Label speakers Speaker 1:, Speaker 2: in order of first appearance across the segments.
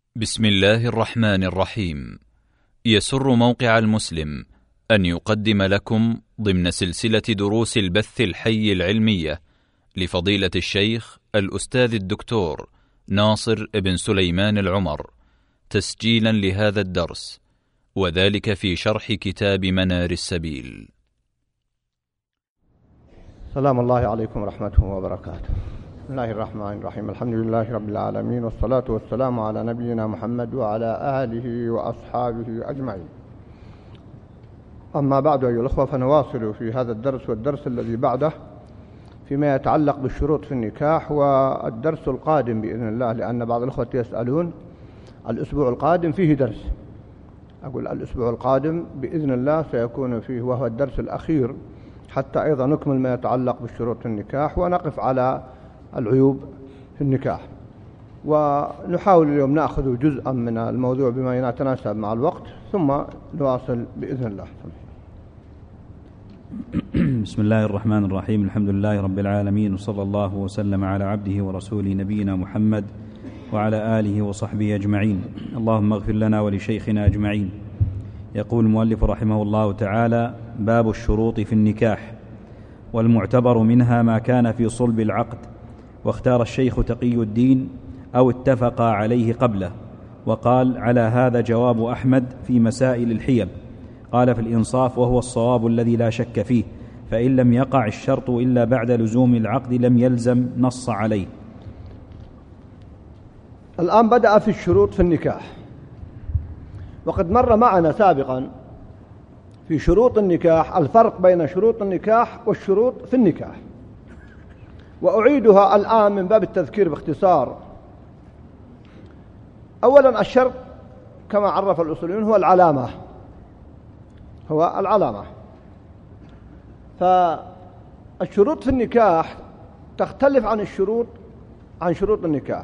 Speaker 1: بسم الله الرحمن الرحيم. يسر موقع المسلم أن يقدم لكم ضمن سلسلة دروس البث الحي العلمية لفضيلة الشيخ الأستاذ الدكتور ناصر بن سليمان العمر تسجيلا لهذا الدرس، وذلك في شرح كتاب منار السبيل.
Speaker 2: سلام الله عليكم ورحمته وبركاته. بسم الله الرحمن الرحيم. الحمد لله رب العالمين، والصلاة والسلام على نبينا محمد وعلى آله وأصحابه أجمعين. أما بعد أيها الأخوة، فنواصل في هذا الدرس والدرس الذي بعده فيما يتعلق بالشروط في النكاح، والدرس القادم بإذن الله، لأن بعض الأخوة يسألون الأسبوع القادم فيه درس. أقول الأسبوع القادم بإذن الله سيكون فيه، وهو الدرس الأخير، حتى أيضا نكمل ما يتعلق بالشروط في النكاح ونقف على العيوب في النكاح. ونحاول اليوم نأخذ جزءا من الموضوع بما يتناسب مع الوقت، ثم نواصل بإذن الله.
Speaker 3: بسم الله الرحمن الرحيم. الحمد لله رب العالمين، وصلى الله وسلم على عبده ورسوله نبينا محمد وعلى آله وصحبه أجمعين. اللهم اغفر لنا ولشيخنا أجمعين. يقول المؤلف رحمه الله تعالى: باب الشروط في النكاح، والمعتبر منها ما كان في صلب العقد، واختار الشيخ تقي الدين أو اتفقا عليه قبله، وقال: على هذا جواب أحمد في مسائل الحيل. قال: في الإنصاف، وهو الصواب الذي لا شك فيه، فإن لم يقع الشرط إلا بعد لزوم العقد لم يلزم نص عليه.
Speaker 2: الآن بدأ في الشروط في النكاح، وقد مر معنا سابقا في شروط النكاح الفرق بين شروط النكاح والشروط في النكاح، وأعيدها الآن من باب التذكير باختصار. أولا، الشرط كما عرف الأصوليون هو العلامة، فالشروط في النكاح تختلف عن شروط النكاح.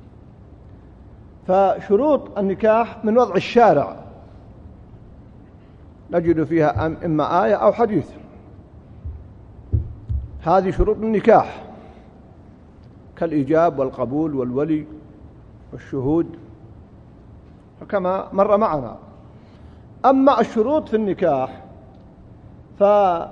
Speaker 2: فشروط النكاح من وضع الشارع نجد فيها إما آية أو حديث، هذه شروط النكاح كالإيجاب والقبول والولي والشهود كما مر معنا. أما الشروط في النكاح فهي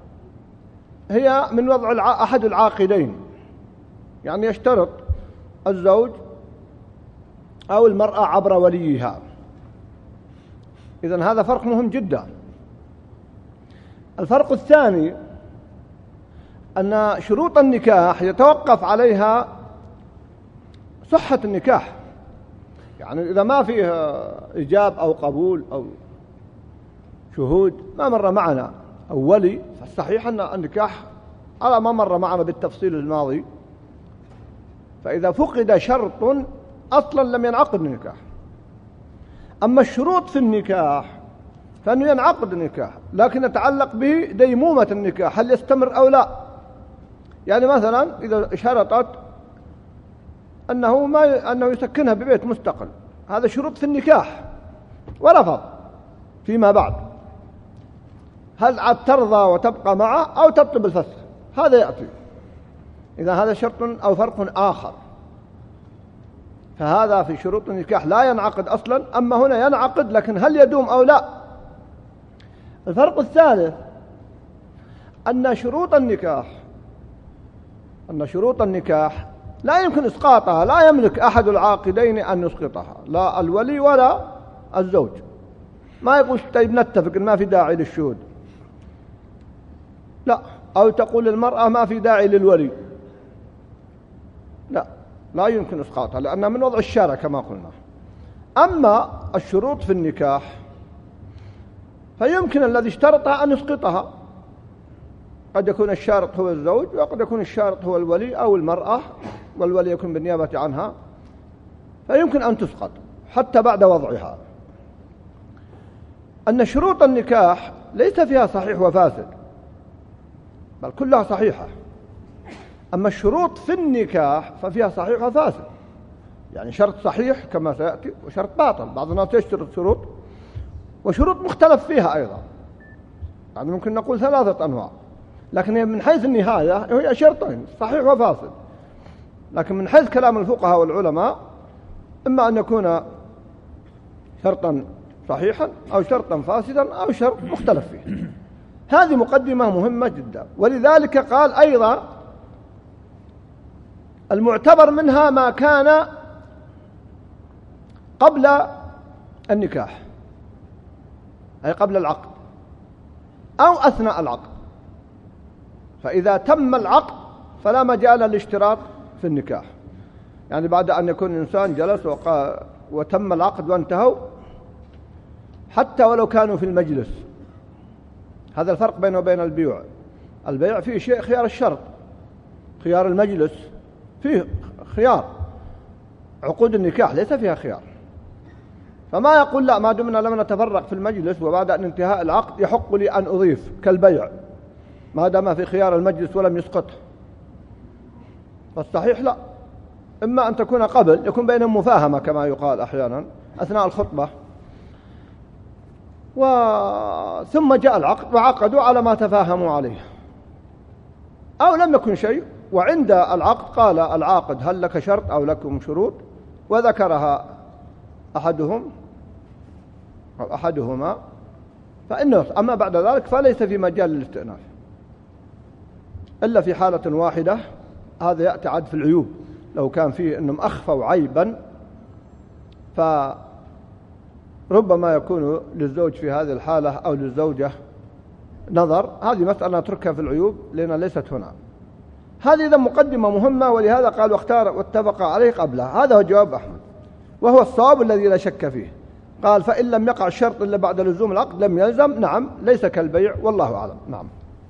Speaker 2: من وضع أحد العاقدين، يعني يشترط الزوج أو المرأة عبر وليها. إذن هذا فرق مهم جدا. الفرق الثاني أن شروط النكاح يتوقف عليها صحة النكاح، يعني إذا ما فيه إيجاب أو قبول أو شهود ما مر معنا أو ولي، فالصحيح أن النكاح على ما مر معنا بالتفصيل الماضي، فإذا فقد شرط أصلا لم ينعقد النكاح. أما الشروط في النكاح فإنه ينعقد النكاح، لكن يتعلق به ديمومة النكاح، هل يستمر أو لا. يعني مثلا إذا شرطت أنه يسكنها ببيت مستقل، هذا شروط في النكاح ورفض فيما بعد، هل عاد ترضى وتبقى معه أو تطلب الفسخ؟ هذا يأتي. إذا هذا شرط أو فرق آخر، فهذا في شروط النكاح لا ينعقد أصلا. أما هنا ينعقد، لكن هل يدوم أو لا؟ الفرق الثالث أن شروط النكاح لا يمكن إسقاطها، لا يملك أحد العاقدين أن يسقطها، لا الولي ولا الزوج. ما يقول طيب نتفق ما في داعي للشهود، لا، أو تقول المرأة ما في داعي للولي، لا يمكن إسقاطها، لأنها من وضع الشارع كما قلنا. أما الشروط في النكاح فيمكن الذي اشترطها أن يسقطها، قد يكون الشارط هو الزوج، وقد يكون الشارط هو الولي أو المرأة، والولي يكون بالنيابة عنها، فيمكن أن تسقط حتى بعد وضعها. أن شروط النكاح ليس فيها صحيح وفاسد، بل كلها صحيحة. أما الشروط في النكاح ففيها صحيح وفاسد، يعني شرط صحيح كما سيأتي وشرط باطل. بعض الناس يشترط شروط وشروط مختلف فيها أيضا، يعني ممكن نقول 3 أنواع، لكن من حيث النهاية هي شرطين صحيح وفاسد. لكن من حيث كلام الفقهاء والعلماء إما أن يكون شرطا صحيحا أو شرطا فاسدا أو شرط مختلف فيه. هذه مقدمة مهمة جدا. ولذلك قال أيضا المعتبر منها ما كان قبل النكاح، أي قبل العقد أو أثناء العقد، فإذا تم العقد فلا مجال للاشتراط في النكاح. يعني بعد أن يكون الإنسان جلس وتم العقد وانتهوا، حتى ولو كانوا في المجلس. هذا الفرق بينه وبين البيوع. البيع فيه شيء خيار الشرط، خيار المجلس فيه خيار. عقود النكاح ليس فيها خيار. فما يقول لا، ما دمنا لم نتفرق في المجلس وبعد أن انتهاء العقد يحق لي أن أضيف كالبيع ما دام في خيار المجلس ولم يسقط. فالصحيح لا، إما أن تكون قبل، يكون بينهم مفاهمة كما يقال أحيانا أثناء الخطبة، ثم جاء العقد وعقدوا على ما تفاهموا عليه، أو لم يكن شيء وعند العقد قال العاقد هل لك شرط أو لكم شروط، وذكرها أحدهم أو أحدهما، فإنه أما بعد ذلك فليس في مجال للاستئناف إلا في حالة واحدة. هذا يأتي عاد في العيوب، لو كان فيه أنهم أخفوا عيبا فربما يكون للزوج في هذه الحالة أو للزوجة نظر. هذه مسألة نتركها في العيوب لأنها ليست هنا. هذه إذا مقدمة مهمة، ولهذا قال واختار واتفق عليه قبلها. هذا هو جواب أحمد، وهو الصواب الذي لا شك فيه. قال فإن لم يقع الشرط إلا بعد لزوم العقد لم يلزم. نعم، ليس كالبيع والله أعلم. نعم.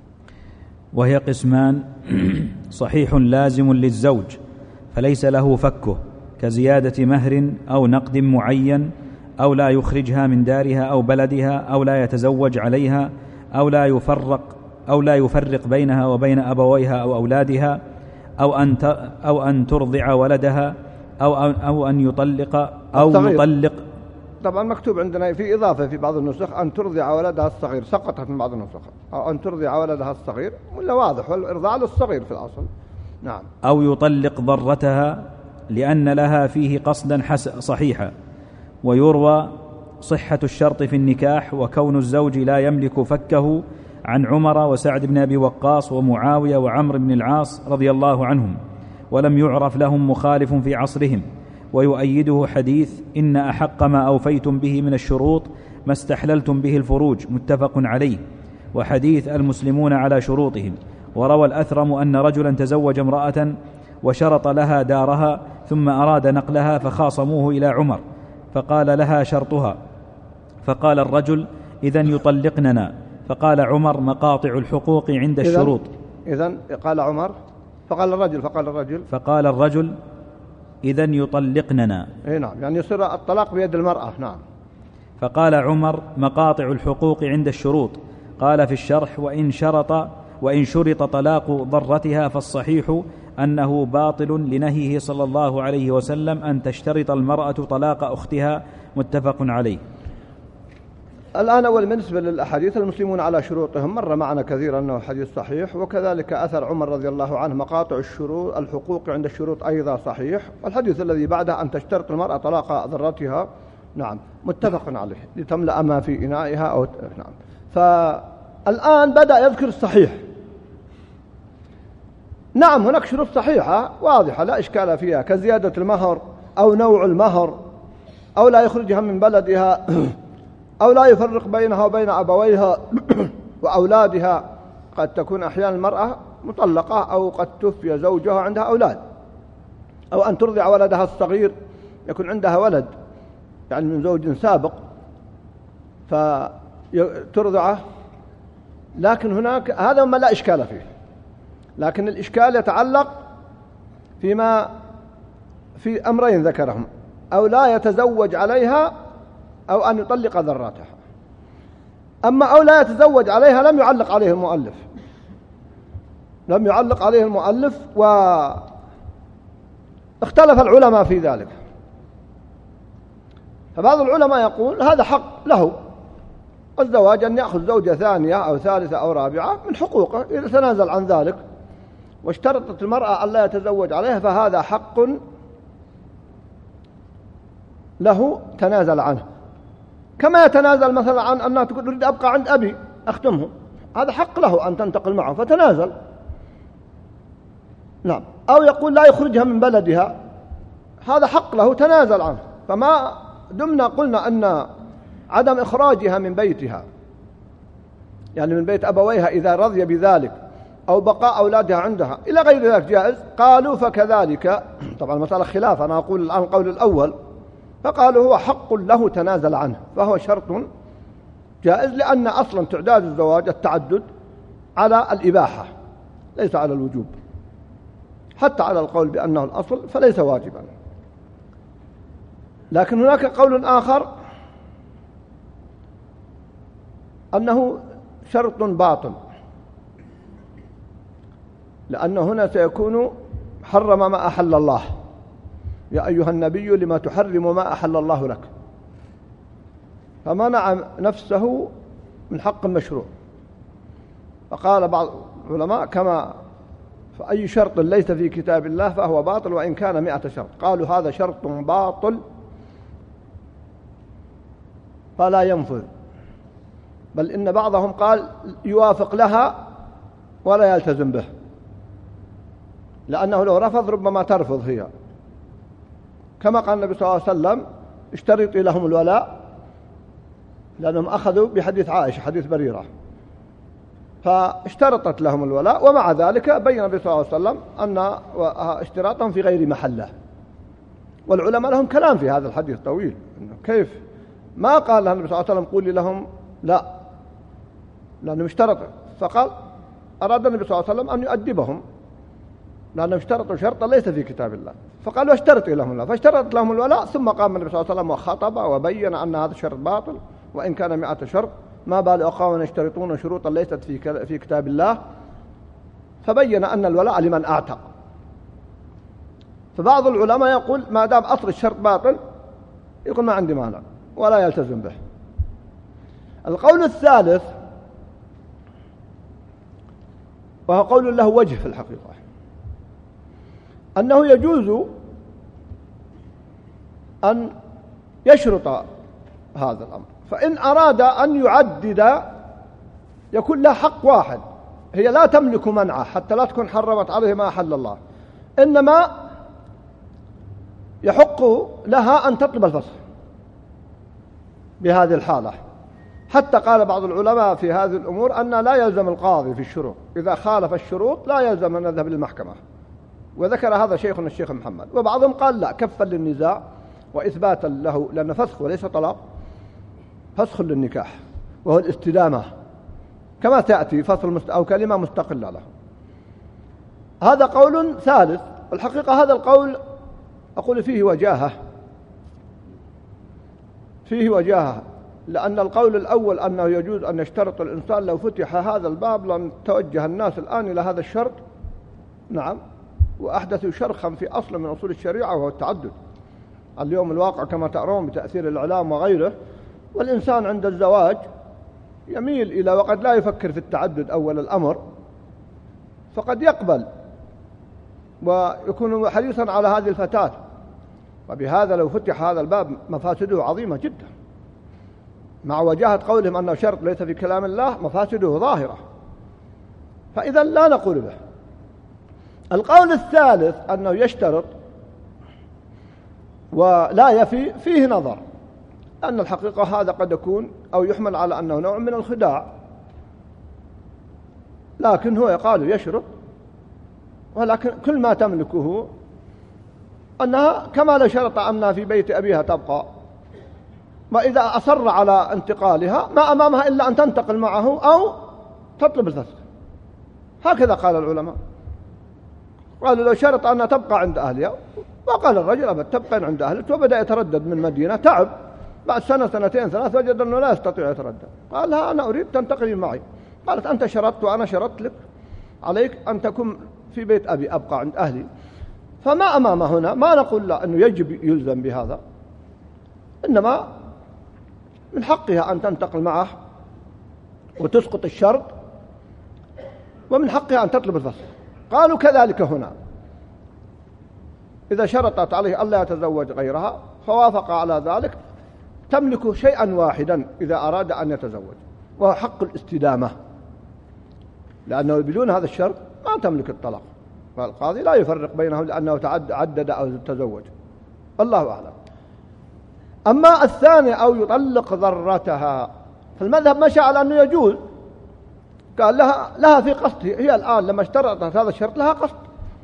Speaker 3: وهي قسمان: صحيح لازم للزوج فليس له فكه، كزيادة مهر أو نقد معين، أو لا يخرجها من دارها أو بلدها، أو لا يتزوج عليها، أو لا يفرق بينها وبين أبويها أو أولادها، أو أن ترضع ولدها، أو أن يطلق
Speaker 2: طبعا مكتوب عندنا في إضافة في بعض النسخ أن ترضع ولدها الصغير، سقطت من بعض النسخ، أو أن ترضع ولدها الصغير، ولا واضح والإرضاع للصغير في الأصل. نعم.
Speaker 3: أو يطلق ضرتها لأن لها فيه قصدا صحيحا. ويروى صحة الشرط في النكاح وكون الزوج لا يملك فكه عن عمر وسعد بن أبي وقاص ومعاوية وعمرو بن العاص رضي الله عنهم، ولم يعرف لهم مخالف في عصرهم. ويؤيده حديث إن أحق ما أوفيتم به من الشروط ما استحللتم به الفروج، متفق عليه، وحديث المسلمون على شروطهم. وروى الأثرم أن رجلا تزوج امرأة وشرط لها دارها ثم أراد نقلها فخاصموه إلى عمر فقال لها شرطها، فقال الرجل إذن يطلقننا، فقال عمر مقاطع الحقوق عند الشروط.
Speaker 2: إذن قال عمر فقال الرجل
Speaker 3: إذن يطلقننا.
Speaker 2: نعم، يعني يصير الطلاق بيد المرأة. نعم.
Speaker 3: فقال عمر مقاطع الحقوق عند الشروط. قال في الشرح وإن شرط طلاق ضرتها فالصحيح أنه باطل لنهيه صلى الله عليه وسلم أن تشترط المرأة طلاق أختها، متفق عليه.
Speaker 2: الآن أول بالنسبة للأحاديث المسلمون على شروطهم مر معنا كثيرا أنه حديث صحيح، وكذلك أثر عمر رضي الله عنه مقاطع الحقوق عند الشروط أيضا صحيح، والحديث الذي بعده أن تشترط المرأة طلاق ضرتها نعم متفق عليه لتملأ ما في إنائها أو نعم. فالآن بدأ يذكر الصحيح. نعم، هناك شروط صحيحة واضحة لا إشكال فيها، كزيادة المهر أو نوع المهر، أو لا يخرجها من بلدها، أو لا يفرق بينها وبين أبويها وأولادها. قد تكون أحيانا المرأة مطلقة أو قد توفي زوجها عندها أولاد، أو أن ترضع ولدها الصغير، يكون عندها ولد يعني من زوج سابق فترضعه. لكن هناك هذا ما لا إشكال فيه، لكن الإشكال يتعلق فيما في أمرين ذكرهم: أو لا يتزوج عليها، أو أن يطلق ذراتها. أما أو لا يتزوج عليها لم يعلق عليه المؤلف، واختلف العلماء في ذلك. فبعض العلماء يقول هذا حق له الزواج أن يأخذ زوجة ثانية أو ثالثة أو رابعة من حقوقه إذا تنازل عن ذلك، واشترطت المرأة أن لا يتزوج عليها فهذا حق له تنازل عنه. كما يتنازل مثلا عن أنها تقول أريد أبقى عند أبي أخدمه، هذا حق له أن تنتقل معه فتنازل. نعم. أو يقول لا يخرجها من بلدها، هذا حق له تنازل عنه. فما دمنا قلنا أن عدم إخراجها من بيتها، يعني من بيت أبويها إذا رضي بذلك، أو بقاء أولادها عندها إلى غير ذلك جائز، قالوا فكذلك. طبعا المسألة خلاف، أنا أقول الآن القول الأول، فقالوا هو حق له تنازل عنه، فهو شرط جائز، لأن أصلا تعداد الزواج التعدد على الإباحة ليس على الوجوب، حتى على القول بأنه الأصل فليس واجبا. لكن هناك قول آخر أنه شرط باطل، لأنه هنا سيكون حرم ما أحل الله، يا أيها النبي لما تحرم ما أحل الله لك، فمنع نفسه من حق مشروع. فقال بعض العلماء كما فأي شرط ليس في كتاب الله فهو باطل وإن كان 100 شرط، قالوا هذا شرط باطل فلا ينفذ، بل إن بعضهم قال يوافق لها ولا يلتزم به، لأنه لو رفض ربما ترفض هي، كما قال النبي صلى الله عليه وسلم اشترطي لهم الولاء، لأنهم أخذوا بحديث عائشة حديث بريرة، فاشترطت لهم الولاء، ومع ذلك بين النبي صلى الله عليه وسلم أن اشتراطهم في غير محله. والعلماء لهم كلام في هذا الحديث طويل، كيف ما قال لها النبي صلى الله عليه وسلم قولي لهم لا لأنهم اشترطوا، فقال أراد النبي صلى الله عليه وسلم أن يؤدبهم لأنهم اشترطوا شرطا ليس في كتاب الله، فقالوا اشترطوا لهم الولاء، فاشترط لهم الولاء، ثم قام النبي صلى الله عليه وسلم وخطب وبين أن هذا الشرط باطل وإن كان 100 شرط، ما بال أقوام يشترطون شروطا ليست في كتاب الله، فبين أن الولاء لمن أعتق. فبعض العلماء يقول ما دام أصل الشرط باطل يقول ما عندي مانع ولا يلتزم به. القول الثالث وهو قول له وجه في الحقيقة، أنه يجوز أن يشرط هذا الأمر، فإن أراد أن يعدد يكون له حق واحد، هي لا تملك منعه حتى لا تكون حرمت عليه ما أحل الله، إنما يحق لها أن تطلب الفسخ بهذه الحالة. حتى قال بعض العلماء في هذه الأمور أن لا يلزم القاضي في الشروط، إذا خالف الشروط لا يلزم أن يذهب للمحكمة، وذكر هذا شيخنا الشيخ محمد. وبعضهم قال لا، كفا للنزاع وإثباتا له، لأن فسخ وليس طلاق، فسخ للنكاح وهو الاستدامة كما تأتي فصل أو كلمة مستقلة له. هذا قول ثالث. الحقيقة هذا القول أقول فيه وجاهة، لأن القول الأول أنه يجوز أن يشترط الإنسان، لو فتح هذا الباب لن توجه الناس الآن إلى هذا الشرط، نعم، وأحدثوا شرخا في أصل من أصول الشريعة وهو التعدد. اليوم الواقع كما ترون بتأثير الإعلام وغيره، والإنسان عند الزواج يميل إلى وقد لا يفكر في التعدد أول الأمر، فقد يقبل ويكون حريصا على هذه الفتاة، وبهذا لو فتح هذا الباب مفاسده عظيمة جدا، مع وجاهة قولهم أنه شرط ليس في كلام الله، مفاسده ظاهرة، فإذا لا نقول به. القول الثالث أنه يشترط ولا يفي، فيه نظر، أن الحقيقة هذا قد يكون أو يحمل على أنه نوع من الخداع، لكن هو يقال يشرط، ولكن كل ما تملكه أنها كما لو شرط أنها في بيت أبيها تبقى، وإذا أصر على انتقالها ما أمامها إلا أن تنتقل معه أو تطلب الفسخ. هكذا قال العلماء، قالوا لو شرط أنها تبقى عند أهلها، وقال الرجل أبد تبقين عند أهلك، وبدأ يتردد من مدينة، تعب بعد سنة سنتين ثلاث وجد أنه لا يستطيع يتردد، قال لها أنا أريد تنتقلي معي، قالت أنت شرطت وأنا شرطت لك، عليك أن تكون في بيت أبي أبقى عند أهلي. فما أمام هنا ما نقول لا أنه يجب يلزم بهذا، إنما من حقها أن تنتقل معه وتسقط الشرط، ومن حقها أن تطلب الفسخ. قالوا كذلك هنا، إذا شرطت عليه ألا يتزوج غيرها فوافق على ذلك تملك شيئا واحدا إذا أراد أن يتزوج، وهو حق الاستدامة، لأنه بدون هذا الشرط ما تملك الطلاق، فالقاضي لا يفرق بينهم لأنه عدد أو تزوج، الله أعلم. أما الثاني أو يطلق ضرتها، فالمذهب مشى على أنه يجوز، قال لها في قصد، هي الآن لما اشترطت هذا الشرط لها قصد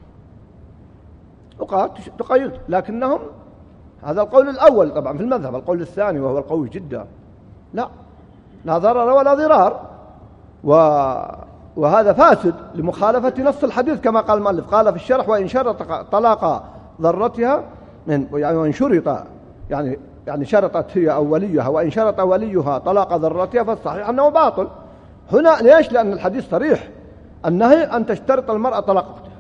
Speaker 2: وقالت تقيد، لكنهم هذا القول الأول طبعا في المذهب. القول الثاني وهو القوي جدا، لا ضرر ولا ضرار، وهذا فاسد لمخالفة نص الحديث كما قال المؤلف، قال في الشرح وإن شرط طلاق ضرتها يعني وإن شرط يعني شرطت هي أو وليها، وإن شرط وليها طلاق ضرتها فالصحيح أنه باطل. هنا ليش؟ لأن الحديث صريح، النهي أن تشترط المرأة طلاق أختها،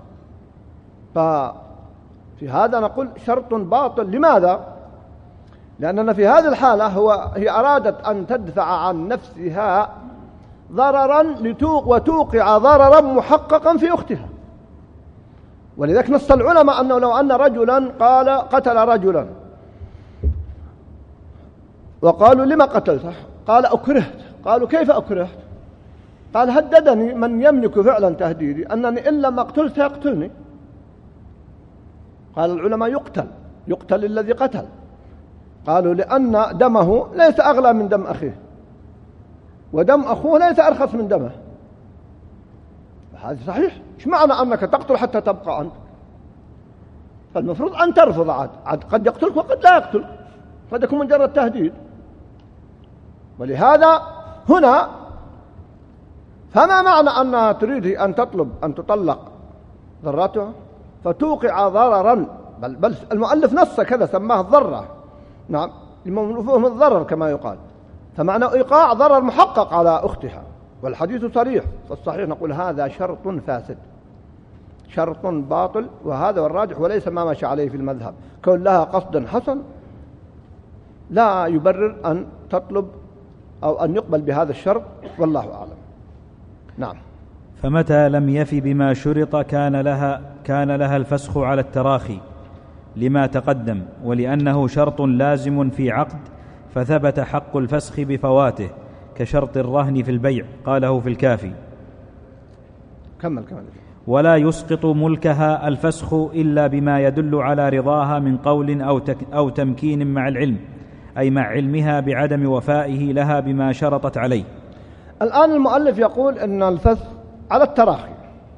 Speaker 2: ففي هذا نقول شرط باطل. لماذا؟ لأننا في هذه الحالة هي أرادت أن تدفع عن نفسها ضررا وتوقع ضررا محققا في أختها، ولذلك نص العلماء أنه لو أن رجلا قتل رجلا وقالوا لما قتلته؟ قال أكرهت. قالوا كيف أكرهت؟ قال هددني من يملك فعلا تهديدي أنني إن لم أقتل سيقتلني. قال العلماء يقتل الذي قتل، قالوا لأن دمه ليس أغلى من دم أخيه، ودم أخوه ليس أرخص من دمه. هذا صحيح. إيش معنى أنك تقتل حتى تبقى أنت؟ فالمفروض أن ترفض، عاد قد يقتلك وقد لا يقتلك، قد يكون مجرد تهديد. ولهذا هنا فما معنى أنها تريد أن تطلب أن تطلق ضرتها فتوقع ضررا، بل المؤلف نص كذا سماه الضرة، نعم لمفهوم الضرر كما يقال، فمعنى إيقاع ضرر محقق على أختها، والحديث صريح. فالصحيح نقول هذا شرط فاسد، شرط باطل، وهذا والراجح وليس ما مشى عليه في المذهب. كون لها قصد حسن لا يبرر أن تطلب أو أن يقبل بهذا الشرط، والله أعلم. نعم.
Speaker 3: فمتى لم يف بما شرط كان لها الفسخ على التراخي لما تقدم، ولأنه شرط لازم في عقد فثبت حق الفسخ بفواته كشرط الرهن في البيع، قاله في الكافي.
Speaker 2: كمل.
Speaker 3: ولا يسقط ملكها الفسخ إلا بما يدل على رضاها من قول أو تمكين مع العلم، أي مع علمها بعدم وفائه لها بما شرطت عليه.
Speaker 2: الآن المؤلف يقول أن الفسخ على التراخي،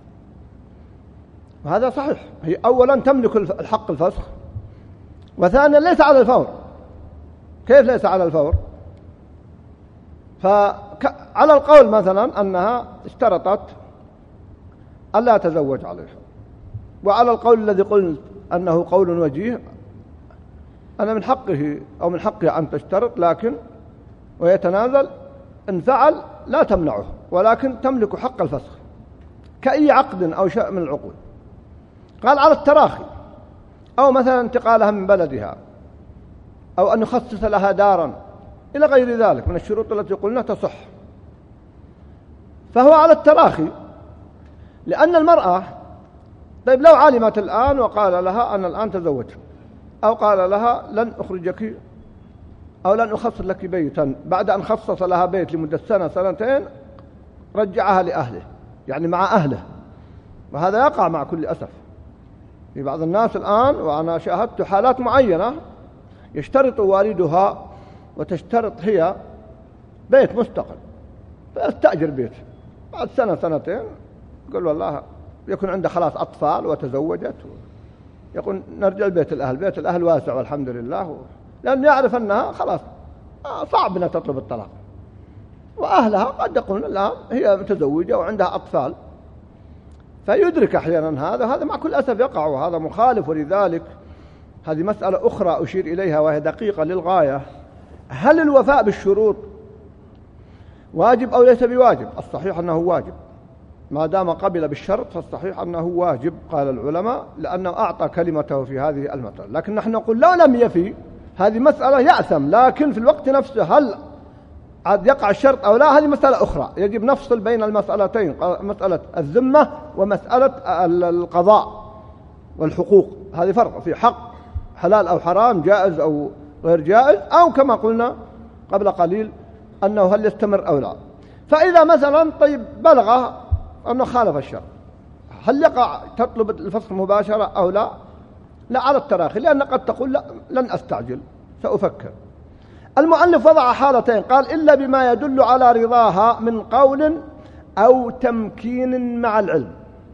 Speaker 2: وهذا صحيح. هي أولا تملك الحق الفسخ، وثانيا ليس على الفور. كيف ليس على الفور؟ فعلى القول مثلا أنها اشترطت ألا تزوج عليها، وعلى القول الذي قلت أنه قول وجيه، أنا من حقه أو من حقها أن تشترط لكن ويتنازل، إن فعل لا تمنعه، ولكن تملك حق الفسخ كأي عقد أو شيء من العقود. قال على التراخي، أو مثلا انتقالها من بلدها، أو أن يخصص لها دارا إلى غير ذلك من الشروط التي قلنا تصح، فهو على التراخي. لأن المرأة طيب لو علمت الآن وقال لها أنا الآن تزوجت، أو قال لها لن أخرجك أو لن أخصص لك بيتا، بعد أن خصص لها بيت لمدة سنة سنتين رجعها لأهله، يعني مع أهله، وهذا يقع مع كل أسف في بعض الناس الآن. وأنا شاهدت حالات معينة يشترط والدها وتشترط هي بيت مستقل، فيستأجر بيت، بعد سنة سنتين يقول والله يكون عنده خلاص أطفال وتزوجت، يقول نرجع بيت الأهل، بيت الأهل واسع والحمد لله، لأن يعرف أنها خلاص صعب أنها تطلب الطلاق، وأهلها قد يقولون الآن هي متزوجة وعندها أطفال، فيدرك أحيانا هذا مع كل أسف يقع، وهذا مخالف. ولذلك هذه مسألة أخرى أشير إليها وهي دقيقة للغاية: هل الوفاء بالشروط واجب أو ليس بواجب؟ الصحيح أنه واجب، ما دام قبل بالشرط فالصحيح أنه واجب، قال العلماء، لأنه أعطى كلمته في هذه المسألة. لكن نحن نقول لو لم يفي هذه مسألة يأثم، لكن في الوقت نفسه هل عاد يقع الشرط أو لا، هذه مسألة أخرى. يجب نفصل بين المسألتين، مسألة الذمة ومسألة القضاء والحقوق، هذه فرق في حق حلال أو حرام، جائز غير جائز، أو كما قلنا قبل قليل أنه هل يستمر أو لا. فإذا مثلا طيب بلغ أنه خالف الشرع، هل يقع تطلب الفسخ مباشرة أو لا؟ لا، على التراخي، لأن قد تقول لا لن أستعجل سأفكر. المؤلف وضع حالتين، قال إلا بما يدل على رضاها من قول أو تمكين مع العلم.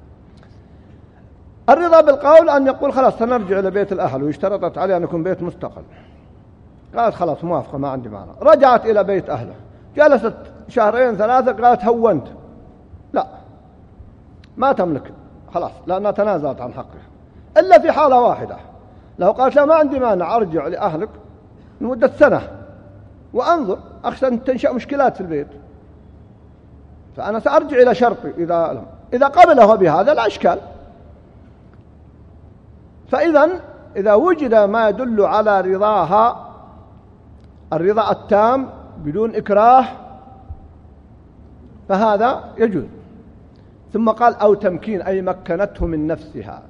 Speaker 2: الرضا بالقول أن يقول خلاص سنرجع إلى بيت الأهل، واشترطت عليه أن يكون بيت مستقل، قالت خلاص موافقة ما عندي معنى، رجعت إلى بيت أهله، جلست شهرين ثلاثة، قالت هونت، لا ما تملك خلاص لأنها تنازلت عن حقها، إلا في حالة واحدة، لو قالت لا ما عندي مانع أرجع لأهلك لمدة سنة وأنظر أخشى أن تنشأ مشكلات في البيت، فأنا سأرجع إلى شرطي إذا قبله بهذا لا إشكال. إذا وجد ما يدل على رضاها الرضا التام بدون إكراه فهذا يجوز. ثم قال أو تمكين، أي مكنته من نفسها،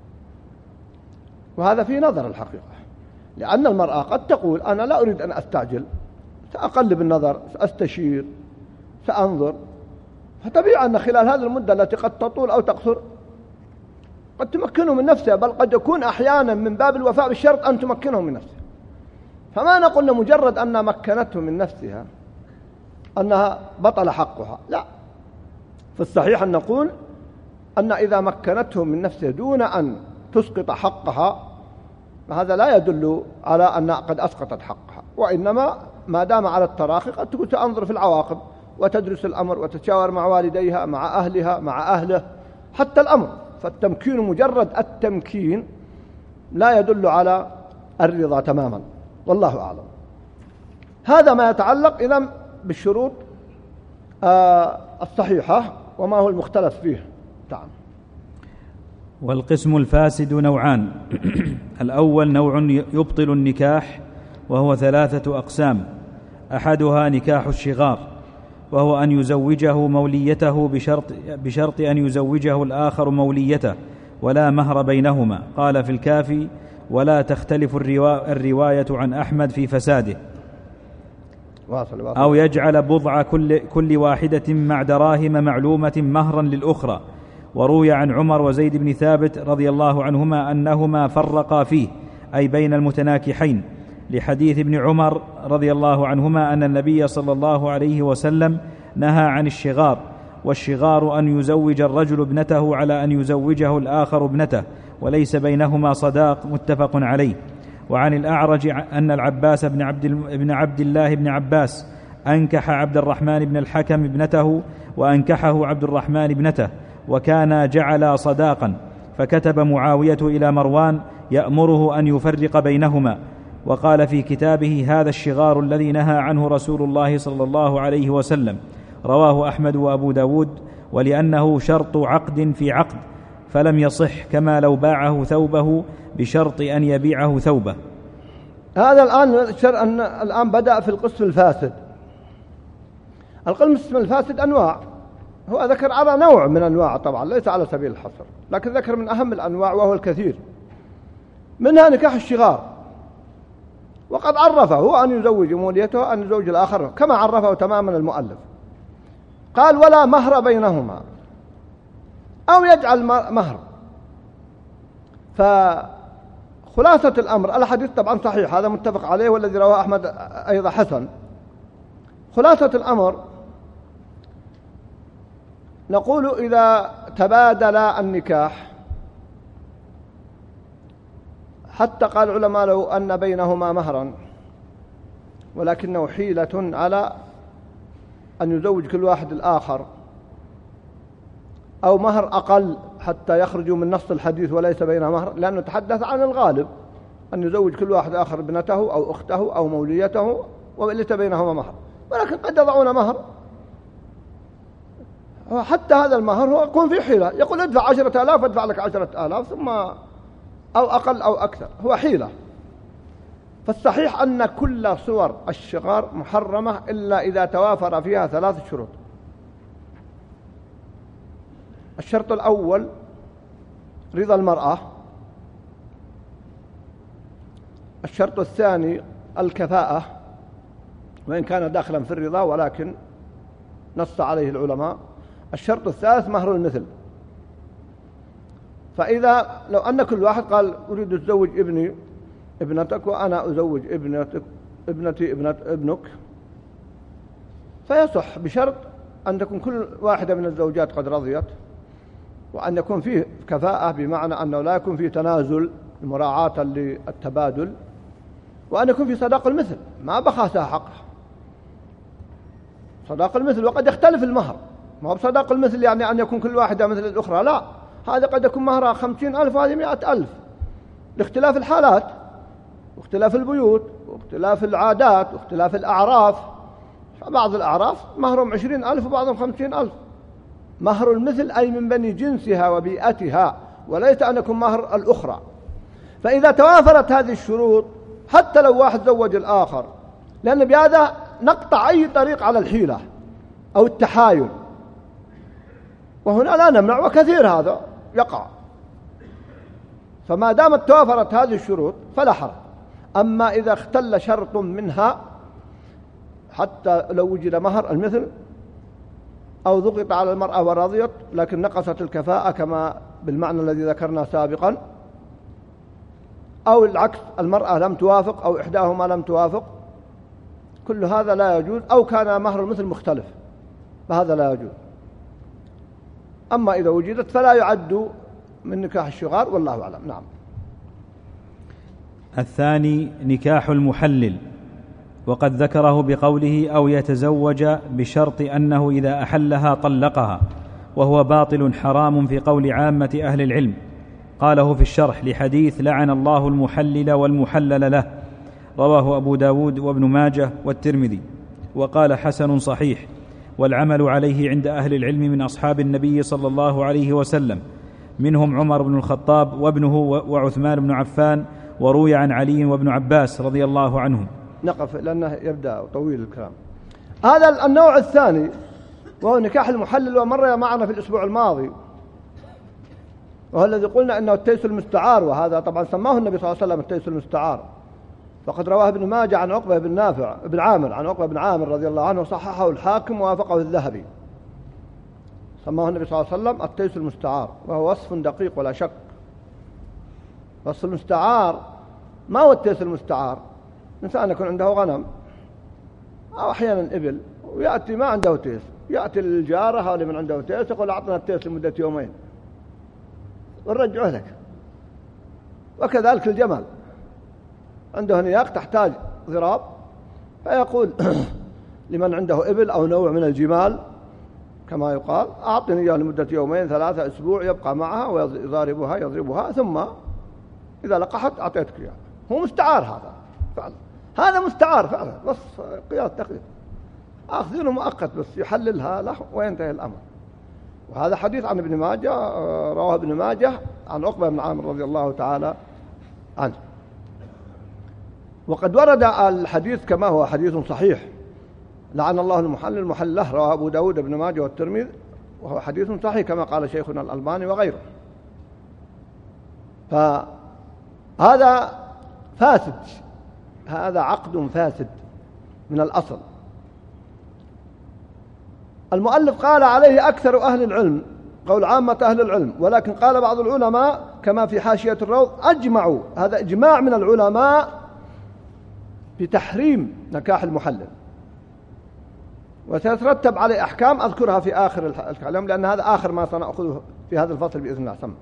Speaker 2: وهذا في نظر الحقيقة، لأن المرأة قد تقول أنا لا أريد أن أستعجل، سأقلب النظر، سأستشير، سأنظر، فطبيعي أن خلال هذه المدة التي قد تطول أو تقصر قد تمكنه من نفسها، بل قد يكون أحيانا من باب الوفاء بالشرط أن تمكنه من نفسها. فما نقول مجرد أن مكنته من نفسها أنها بطل حقها، لا، في الصحيح أن نقول أن إذا مكنته من نفسها دون أن تسقط حقها فهذا لا يدل على أن قد أسقطت حقها، وإنما ما دام على التراخي قد تكون تنظر في العواقب وتدرس الأمر وتتشاور مع والديها مع أهلها مع أهله حتى الأمر. فالتمكين مجرد التمكين لا يدل على الرضا تماما، والله أعلم. هذا ما يتعلق إذن بالشروط الصحيحة وما هو المختلف فيه. تعال.
Speaker 3: والقسم الفاسد نوعان. الأول نوع يبطل النكاح، وهو 3 أقسام. أحدها نكاح الشغار، وهو أن يزوجه موليته بشرط أن يزوجه الآخر موليته ولا مهر بينهما. قال في الكافي: ولا تختلف الرواية عن أحمد في فساده. أو يجعل بضع كل واحدة مع دراهم معلومة مهرا للأخرى. وروي عن عمر وزيد بن ثابت رضي الله عنهما أنهما فرقا فيه، أي بين المتناكحين، لحديث ابن عمر رضي الله عنهما أن النبي صلى الله عليه وسلم نهى عن الشغار، والشغار أن يزوج الرجل ابنته على أن يزوجه الآخر ابنته وليس بينهما صداق، متفق عليه. وعن الأعرج أن العباس بن عبد الله بن عباس أنكح عبد الرحمن بن الحكم ابنته، وأنكحه عبد الرحمن ابنته، وكانا جعلا صداقا، فكتب معاوية إلى مروان يأمره أن يفرق بينهما، وقال في كتابه: هذا الشغار الذي نهى عنه رسول الله صلى الله عليه وسلم. رواه أحمد وأبو داود، ولأنه شرط عقد في عقد فلم يصح، كما لو باعه ثوبه بشرط أن يبيعه ثوبه.
Speaker 2: هذا الآن بدأ في القسم الفاسد. القسم الفاسد أنواع، هو ذكر على نوع من أنواع، طبعا ليس على سبيل الحصر، لكن ذكر من أهم الأنواع وهو الكثير منها نكاح الشغار، وقد عرفه هو أن يزوج موليته أن يزوج الآخر كما عرفه تماما المؤلف. قال: ولا مهر بينهما، أو يجعل مهر. فخلاصة الأمر، الحديث طبعا صحيح، هذا متفق عليه، والذي رواه أحمد أيضا حسن. خلاصة الأمر نقول إذا تبادل النكاح، حتى قال العلماء لو أن بينهما مهرا، ولكنه حيلة على أن يزوج كل واحد الآخر، أو مهر أقل حتى يخرجوا من نص الحديث وليس بينها مهر، لأنه تحدث عن الغالب أن يزوج كل واحد آخر ابنته أو أخته أو موليته وليس بينهما مهر، ولكن قد يضعون مهر، حتى هذا المهر هو يكون في حيلة، يقول ادفع 10,000 ادفع لك 10,000 ثم أو أقل أو أكثر، هو حيلة. فالصحيح أن كل صور الشغار محرمة إلا إذا توافر فيها 3 شروط. الشرط الأول رضا المرأة، الشرط الثاني الكفاءة، وإن كان داخلا في الرضا ولكن نص عليه العلماء. الشرط الثالث مهر المثل. فإذا لو أن كل واحد قال أريد أتزوج ابنتك وأنا أزوج ابنتي ابنك، فيصح بشرط أن تكون كل واحدة من الزوجات قد رضيت، وأن يكون فيه كفاءة بمعنى أنه لا يكون فيه تنازل مراعاة للتبادل، وأن يكون فيه صداق المثل ما بخاسها حقها. صداق المثل وقد يختلف المهر، ما هو بصداق المثل يعني أن يكون كل واحدة مثل الأخرى، لا، هذا قد يكون مهرها 50,000 وهذه 100,000 لاختلاف الحالات واختلاف البيوت واختلاف العادات واختلاف الأعراف. فبعض الأعراف مهرهم 20,000 وبعضهم 50,000. مهر المثل أي من بني جنسها وبيئتها، وليس أن يكون مهر الأخرى. فإذا توافرت هذه الشروط حتى لو واحد زوج الآخر، لأن بهذا نقطع أي طريق على الحيلة أو التحايل، وهنا لا نمنع، وكثير هذا يقع. فما دامت توافرت هذه الشروط فلا حرج. أما إذا اختل شرط منها حتى لو وجد مهر المثل أو ضغط على المرأة ورضيت لكن نقصت الكفاءة كما بالمعنى الذي ذكرنا سابقا، أو العكس المرأة لم توافق أو إحداهما لم توافق، كل هذا لا يجوز. أو كان مهر المثل مختلف فهذا لا يجوز. أما إذا وجدت فلا يعد من نكاح الشغار، والله أعلم. نعم.
Speaker 3: الثاني نكاح المحلل، وقد ذكره بقوله أو يتزوج بشرط أنه إذا أحلها طلقها، وهو باطل حرام في قول عامة أهل العلم. قاله في الشرح لحديث لعن الله المحلل والمحلل له، رواه أبو داود وابن ماجه والترمذي، وقال حسن صحيح، والعمل عليه عند أهل العلم من أصحاب النبي صلى الله عليه وسلم، منهم عمر بن الخطاب وابنه وعثمان بن عفان، وروي عن علي وابن عباس رضي الله عنهم.
Speaker 2: نقف لأنه يبدأ طويل الكلام. هذا النوع الثاني وهو نكاح المحلل، ومر معنا في الأسبوع الماضي، وهو الذي قلنا أنه التيس المستعار، وهذا طبعا سماه النبي صلى الله عليه وسلم التيس المستعار. فقد رواه ابن ماجه عن عقبة بن عامر رضي الله عنه، صححه الحاكم ووافقه الذهبي. سماه النبي صلى الله عليه وسلم التيس المستعار، وهو وصف دقيق ولا شك. وصف المستعار ما هو التيس المستعار؟ إنسان يكون عنده غنم أو أحيانا إبل ويأتي ما عنده تيس، يأتي للجارة هذا من عنده تيس يقول أعطنا التيس لمدة يومين ونرجعه لك. وكذلك الجمل عنده نياق تحتاج ضراب، فيقول لمن عنده إبل أو نوع من الجمال كما يقال أعطني إياه لمدة يومين 3 أسبوع يبقى معها ويضربها ثم إذا لقحت أعطيتك إياه. هو مستعار هذا فعلا، هذا مستعار فعلا، بس قياس دقيق أخذينه مؤقت بس يحللها له وينتهي الأمر. وهذا حديث عن ابن ماجه، رواه ابن ماجه عن عقبة بن عامر رضي الله تعالى عنه. وقد ورد الحديث كما هو حديث صحيح، لعن الله المحلل له، رواه أبو داود ابن ماجه والترمذي، وهو حديث صحيح كما قال شيخنا الألباني وغيره. فهذا فاسد، هذا عقد فاسد من الأصل. المؤلف قال عليه أكثر أهل العلم، قول عامة أهل العلم، ولكن قال بعض العلماء كما في حاشية الروض أجمعوا، هذا إجماع من العلماء بتحريم نكاح المحلل، وسيترتب عليه أحكام أذكرها في آخر الكلام، لأن هذا آخر ما سنأخذه في هذا الفصل بإذن الله. سمع.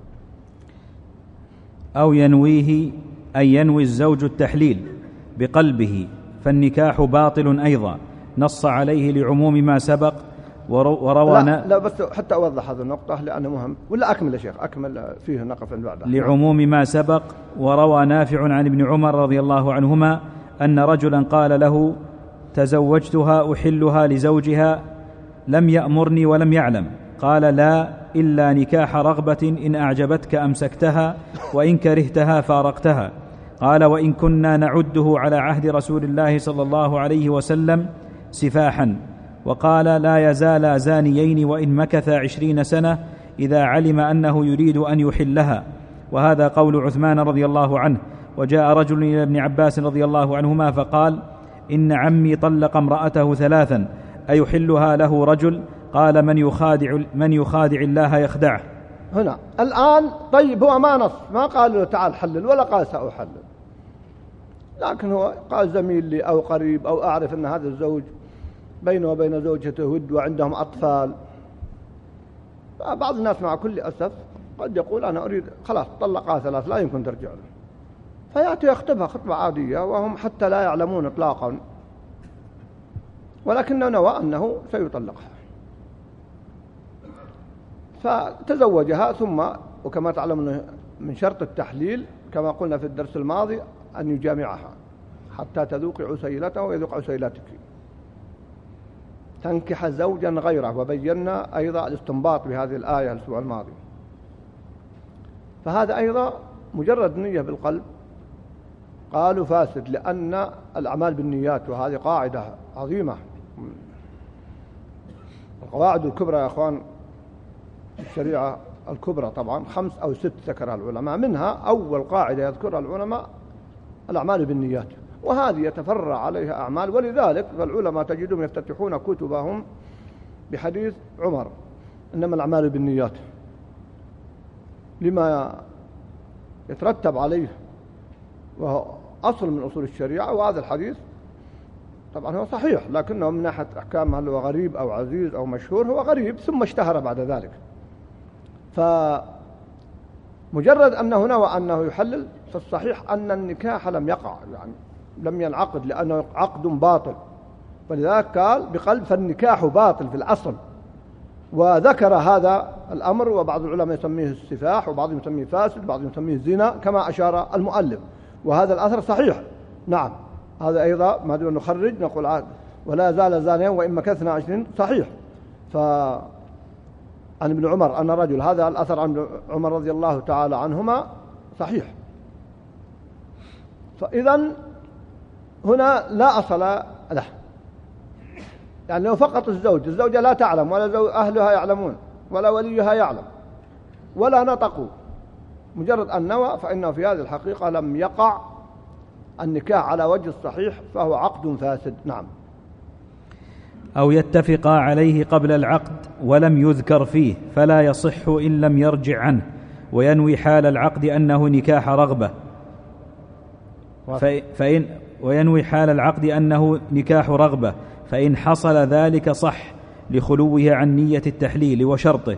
Speaker 3: أو ينويه أي ينوي الزوج التحليل بقلبه، فالنكاح باطل أيضا، نص عليه لعموم ما سبق وروى.
Speaker 2: لا بس حتى أوضح هذه النقطة لأنه مهم، ولا أكمل يا شيخ، أكمل فيه نقف بعدها.
Speaker 3: لعموم ما سبق. وروى نافع عن ابن عمر رضي الله عنهما أن رجلا قال له تزوجتها أحلها لزوجها لم يأمرني ولم يعلم، قال لا إلا نكاح رغبة، إن أعجبتك أمسكتها وإن كرهتها فارقتها. قال وإن كنا نعده على عهد رسول الله صلى الله عليه وسلم سفاحا. وقال لا يزال زانيين وإن مكث 20 سنة إذا علم أنه يريد أن يحلها. وهذا قول عثمان رضي الله عنه، وجاء رجل إلى ابن عباس رضي الله عنهما فقال: إن عمي طلق امرأته 3 أيحلها له رجل؟ قال: من يخادع الله يخدعه.
Speaker 2: هنا الآن طيب هو ما نص، ما قال له تعال حلل ولا قال سأحلل، لكن هو قال زميل لي أو قريب أو أعرف أن هذا الزوج بينه وبين زوجته ود وعندهم أطفال. بعض الناس مع كل أسف قد يقول أنا أريد خلاص طلقها 3 لا يمكن ترجع له، فيأتي يخطبها خطبة عادية وهم حتى لا يعلمون إطلاقا، ولكنه نوى أنه سيطلقها، فتزوجها. ثم وكما تعلمون من شرط التحليل كما قلنا في الدرس الماضي أن يجامعها حتى تذوق عسيلته ويذوق عسيلتك، تنكح زوجا غيره، وبينا أيضا الاستنباط بهذه الآية الأسبوع الماضي. فهذا أيضا مجرد نية بالقلب قالوا فاسد، لأن الأعمال بالنيات، وهذه قاعدة عظيمة. القواعد الكبرى يا أخوان الشريعة الكبرى طبعا 5 أو 6 ذكرها العلماء، منها أول قاعدة يذكرها العلماء الأعمال بالنيات، وهذه يتفرع عليها أعمال. ولذلك فالعلماء تجدهم يفتتحون كتبهم بحديث عمر إنما الأعمال بالنيات، لما يترتب عليه، وهو أصل من أصول الشريعة. وهذا الحديث طبعا هو صحيح، لكنه من ناحية أحكام هل هو غريب أو عزيز أو مشهور، هو غريب ثم اشتهر بعد ذلك. فمجرد أنه نوى أنه يحلل، فالصحيح أن النكاح لم يقع، يعني لم ينعقد، لأنه عقد باطل، ولذلك قال بقلب فالنكاح باطل في الأصل. وذكر هذا الأمر، وبعض العلماء يسميه السفاح، وبعضهم يسميه فاسد، وبعضهم يسميه زنا كما أشار المؤلف، وهذا الأثر صحيح. نعم هذا أيضا ما دون نخرج نقول عاد ولا زال زانيا وإن مكثنا 20 صحيح. عن ابن عمر أن رجل، هذا الأثر عن عمر رضي الله تعالى عنهما صحيح. فإذا هنا لا أصل له، يعني لو فقط الزوجة لا تعلم ولا أهلها يعلمون ولا وليها يعلم ولا نطقوا، مجرد أن نوى، فإنه في هذه الحقيقة لم يقع النكاح على وجه الصحيح، فهو عقد فاسد. نعم.
Speaker 3: أو يتفقا عليه قبل العقد ولم يذكر فيه فلا يصح إن لم يرجع عنه، وينوي حال العقد أنه نكاح رغبة، وينوي حال العقد أنه نكاح رغبة، فإن حصل ذلك صح لخلوه عن نية التحليل وشرطه.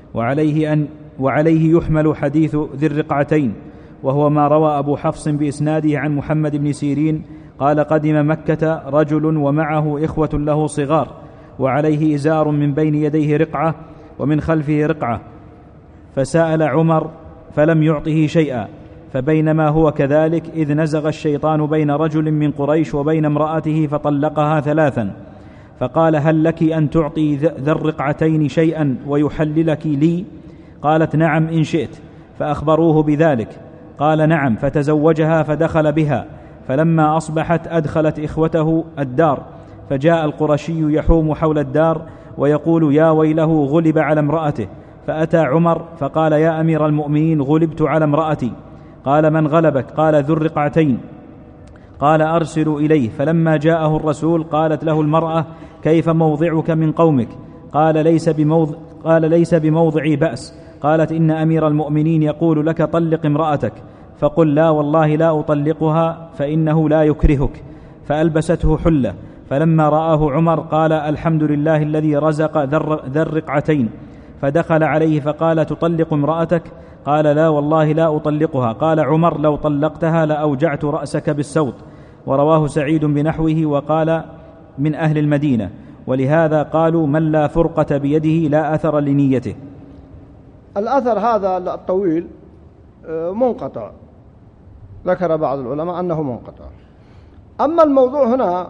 Speaker 3: وعليه يحمل حديث ذي الرقعتين، وهو ما روى أبو حفص بإسناده عن محمد بن سيرين قال: قدم مكة رجل ومعه إخوة له صغار، وعليه إزار من بين يديه رقعة ومن خلفه رقعة، فسأل عمر فلم يعطه شيئا، فبينما هو كذلك إذ نزغ الشيطان بين رجل من قريش وبين امرأته فطلقها 3، فقال: هل لك أن تعطي ذا الرقعتين شيئا ويحللك لي؟ قالت: نعم إن شئت. فأخبروه بذلك قال: نعم. فتزوجها فدخل بها، فلما أصبحت أدخلت إخوته الدار، فجاء القرشي يحوم حول الدار ويقول: يا ويله غلب على امرأته. فأتى عمر فقال: يا أمير المؤمنين غلبت على امرأتي. قال: من غلبك؟ قال: ذو الرقعتين. قال: أرسلوا إليه. فلما جاءه الرسول قالت له المرأة: كيف موضعك من قومك؟ قال: ليس بموضعي بأس. قالت: إن أمير المؤمنين يقول لك طلق امرأتك، فقل: لا والله لا أطلقها فإنه لا يكرهك. فألبسته حلة. فلما رآه عمر قال: الحمد لله الذي رزق ذا الرقعتين. فدخل عليه فقال: تطلق امرأتك؟ قال: لا والله لا أطلقها. قال عمر: لو طلقتها لأوجعت رأسك بالسوط. ورواه سعيد بنحوه وقال: من أهل المدينة. ولهذا قالوا: من لا فرقة بيده لا أثر لنيته.
Speaker 2: الأثر هذا الطويل منقطع، ذكر بعض العلماء أنه منقطع. أما الموضوع هنا،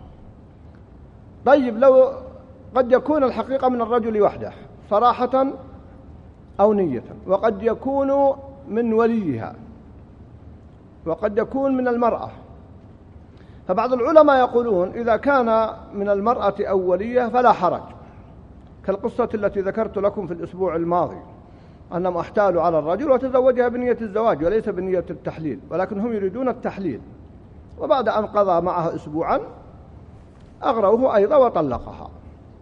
Speaker 2: طيب لو قد يكون الحقيقة من الرجل وحده صراحة أو نية، وقد يكون من وليها، وقد يكون من المرأة. فبعض العلماء يقولون إذا كان من المرأة أو ولية فلا حرج، كالقصة التي ذكرت لكم في الأسبوع الماضي أنهم احتالوا على الرجل وتزوجها بنية الزواج وليس بنية التحليل، ولكن هم يريدون التحليل. وبعد أن قضى معها أسبوعا أغروه أيضا وطلقها،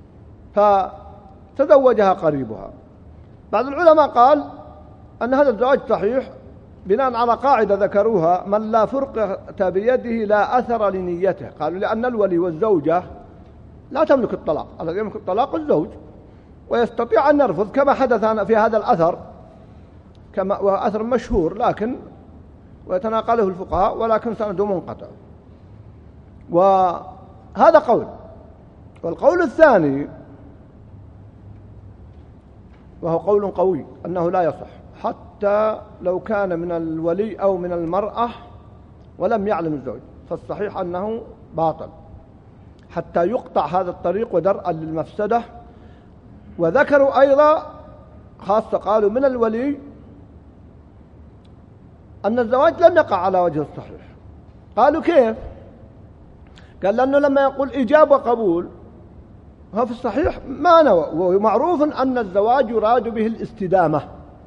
Speaker 2: فتزوجها قريبها. بعض العلماء قال أن هذا الزواج صحيح بناء على قاعدة ذكروها: من لا فرقة بيده لا أثر لنيته. قالوا لأن الولي والزوجة لا تملك الطلاق، الذي يملك الطلاق الزوج، ويستطيع أن يرفض كما حدث في هذا الأثر، كما وهو أثر مشهور لكن ويتناقله الفقهاء ولكن سنده منقطع. وهذا قول. والقول الثاني وهو قول قوي أنه لا يصح حتى لو كان من الولي أو من المرأة ولم يعلم الزوج، فالصحيح أنه باطل حتى يقطع هذا الطريق ودرءا للمفسدة. وذكروا أيضا خاصة قالوا من الولي أن الزواج لم يقع على وجه الصحيح. قالوا كيف؟ قال لأنه لما يقول إيجاب وقبول هو في الصحيح ما نوى، ومعروف أن الزواج يراد به الاستدامة.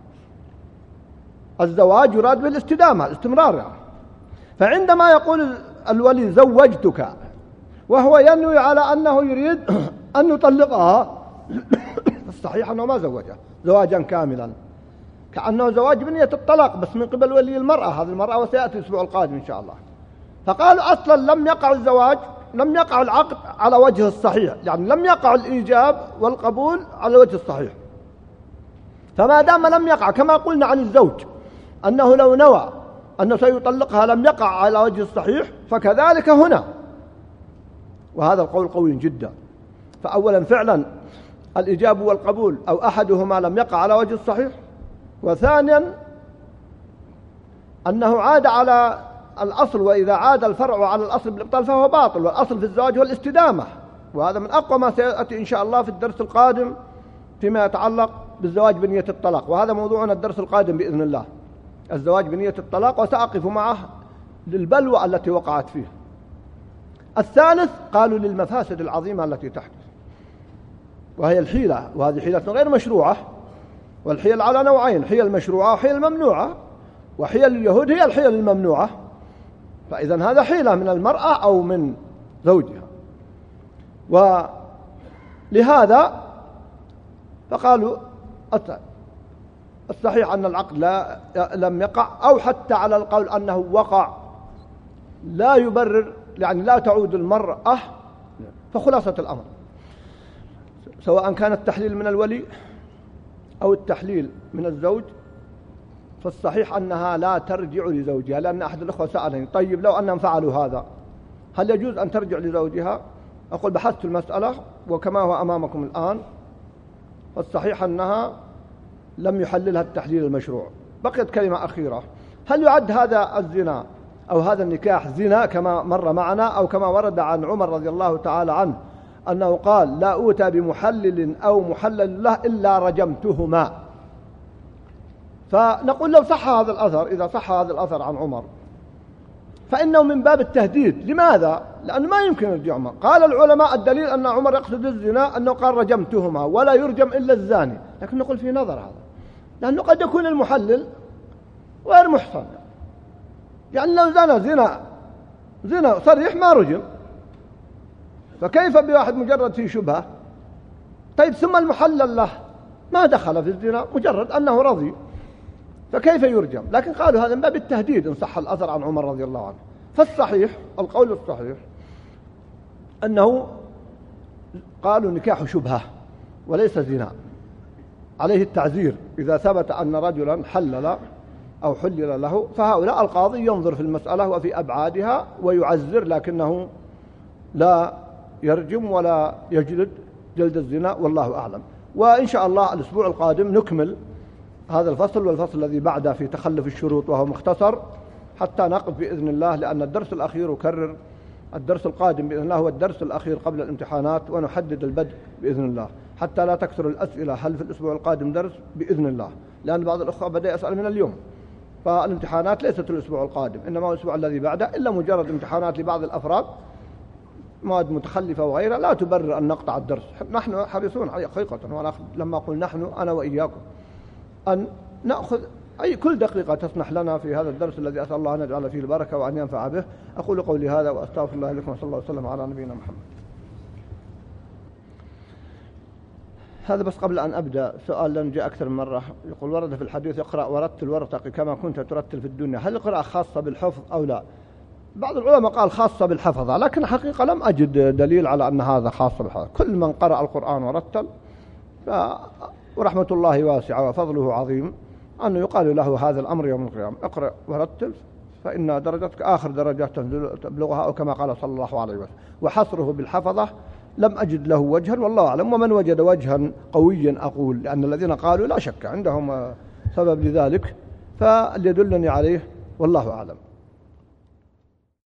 Speaker 2: الزواج يراد به الاستدامة، الاستمرار يعني. فعندما يقول الولي زوجتك وهو ينوي على أنه يريد أن يطلقها، الصحيح أنه ما زوجها زواجا كاملا، كأنه زواج بنية الطلاق بس من قبل ولي المرأة، هذه المرأة، وسيأتي الأسبوع القادم إن شاء الله. فقالوا أصلا لم يقع الزواج، لم يقع العقد على وجه الصحيح، يعني لم يقع الإيجاب والقبول على وجه الصحيح. فما دام لم يقع كما قلنا عن الزوج أنه لو نوى أنه سيطلقها لم يقع على وجه الصحيح، فكذلك هنا. وهذا القول قوي جدا. فأولا فعلا الإيجاب والقبول أو أحدهما لم يقع على وجه الصحيح، وثانيا أنه عاد على الأصل، وإذا عاد الفرع على الأصل بالإبطال فهو باطل، والأصل في الزواج هو الاستدامة. وهذا من أقوى ما سيأتي إن شاء الله في الدرس القادم فيما يتعلق بالزواج بنية الطلاق، وهذا موضوعنا الدرس القادم بإذن الله، الزواج بنية الطلاق، وسأقف معه للبلوى التي وقعت فيه. الثالث قالوا للمفاسد العظيمة التي تحدث، وهي الحيلة، وهذه حيلة غير مشروعة. والحيل على نوعين: حيل مشروعة وحيل ممنوعة، وحيل اليهود هي الحيل الممنوعة. فإذا هذا حيلة من المرأة أو من زوجها. ولهذا فقالوا الصحيح أن العقد لم يقع، أو حتى على القول أنه وقع لا يبرر، يعني لا تعود المرأة. فخلاصة الأمر سواء كان التحليل من الولي أو التحليل من الزوج، فالصحيح أنها لا ترجع لزوجها. لأن أحد الأخوة سألني: طيب لو أنهم فعلوا هذا هل يجوز أن ترجع لزوجها؟ أقول بحثت المسألة وكما هو أمامكم الآن، فالصحيح أنها لم يحللها التحليل المشروع. بقيت كلمة أخيرة: هل يعد هذا الزنا أو هذا النكاح زنا كما مر معنا، أو كما ورد عن عمر رضي الله تعالى عنه أنه قال: لا أوتى بمحلل أو محلل له إلا رجمتهما؟ فنقول لو صح هذا الأثر، إذا صح هذا الأثر عن عمر فإنه من باب التهديد. لماذا؟ لأنه ما يمكن يرجعهما. قال العلماء الدليل أن عمر يقصد الزنا أنه قال رجمتهما ولا يرجم إلا الزاني، لكن نقول في نظر هذا، لأنه قد يكون المحلل غير محصن، يعني لو زنى زنا صريح ما رجم، فكيف بواحد مجرد فيه شبهة؟ طيب ثم المحلل له ما دخل في الزنا، مجرد أنه رضي، فكيف يرجم؟ لكن قالوا هذا من باب التهديد إن صح الأثر عن عمر رضي الله عنه. فالصحيح، القول الصحيح أنه قالوا نكاح شبهة وليس زنا، عليه التعزير إذا ثبت أن رجلا حلل أو حلل له، فهؤلاء القاضي ينظر في المسألة وفي أبعادها ويعزر، لكنه لا يرجم ولا يجلد جلد الزنا، والله أعلم. وإن شاء الله الأسبوع القادم نكمل هذا الفصل والفصل الذي بعده في تخلف الشروط، وهو مختصر، حتى نقف بإذن الله، لأن الدرس الأخير أكرر الدرس القادم بإذن الله هو الدرس الأخير قبل الامتحانات، ونحدد البدء بإذن الله حتى لا تكثر الأسئلة هل في الأسبوع القادم درس بإذن الله، لأن بعض الأخوة بدأ يسأل من اليوم. فالامتحانات ليست الأسبوع القادم، إنما الأسبوع الذي بعده، إلا مجرد امتحانات لبعض الأفراد مواد متخلفة وغيرها لا تبرر أن نقطع الدرس. نحن حريصون حقيقة، وأنا لما أقول نحن أنا وإياكم أن نأخذ كل دقيقة تسمح لنا في هذا الدرس الذي أسأل الله أن يجعل فيه البركة وأن ينفع به. أقول قولي هذا وأستغفر الله لكم وصلى الله وسلم على نبينا محمد. هذا بس قبل أن أبدأ سؤال لأن جاء أكثر من مرة. يقول ورد في الحديث اقرأ ورتل وارتقي كما كنت ترتل في الدنيا، هل القراءة خاصة بالحفظ أو لا؟ بعض العلماء قال خاصة بالحفظ، لكن حقيقة لم أجد دليل على أن هذا خاص بالحفظ. كل من قرأ القرآن ورتل ورحمة الله واسعة وفضله عظيم أنه يقال له هذا الأمر يوم القيامة، اقرأ ورتل فإن درجتك آخر درجات تبلغها، أو كما قال صلى الله عليه وسلم. وحصره بالحفظة لم أجد له وجها والله أعلم، ومن وجد وجها قويا أقول، لأن الذين قالوا لا شك عندهم سبب لذلك، فليدلني عليه والله أعلم.